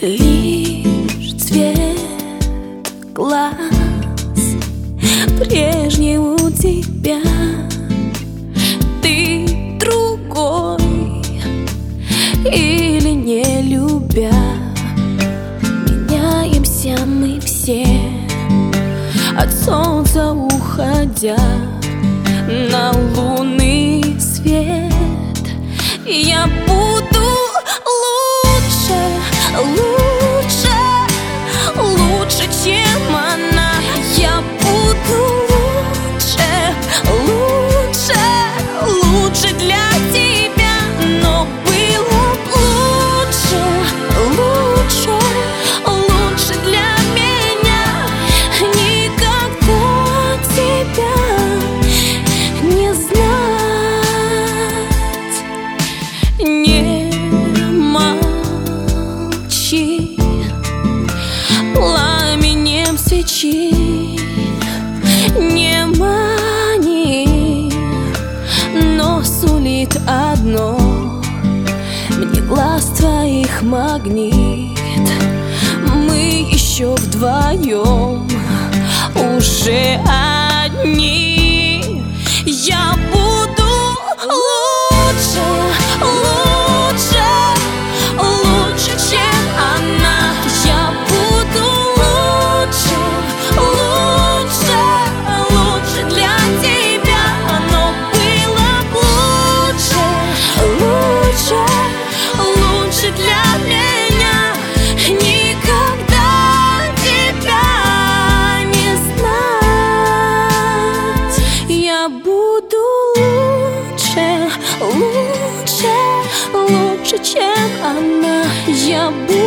Лишь цвет глаз прежний у тебя, ты другой или не любя. Меняемся мы все, от солнца уходя на лунный свет. Я буду лучше, чем она. Я буду лучше для тебя. Но было б лучше для меня. Никогда тебя не знать. Не молчи, пламенем свечи не мани, но сулит одно мне глаз твоих магнит. Мы еще вдвоем, уже одни. Я буду лучше, чем она. Я буду лучше для тебя. Но было б лучше для меня. Никогда тебя не знать. Я буду лучше, чем она. Я буду